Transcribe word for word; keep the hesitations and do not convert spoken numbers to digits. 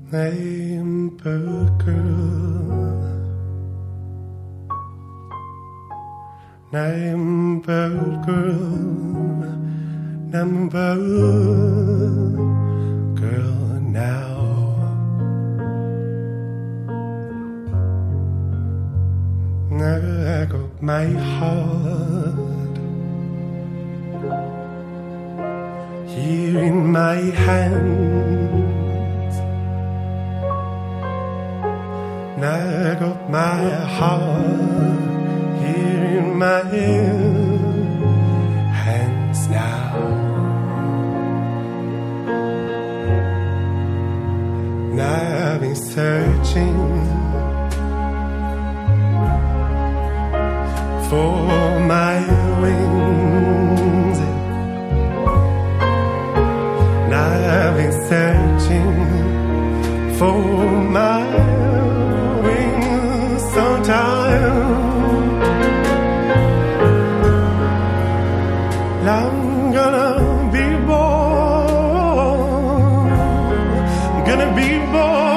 Hey, bird girl, name bird girl, name bird girl now. I got my heart here in my hands. I got my heart here in my hands now. Now I've been searching for my wings. Now I've been searching for my wings sometime. I'm gonna be born, gonna be born.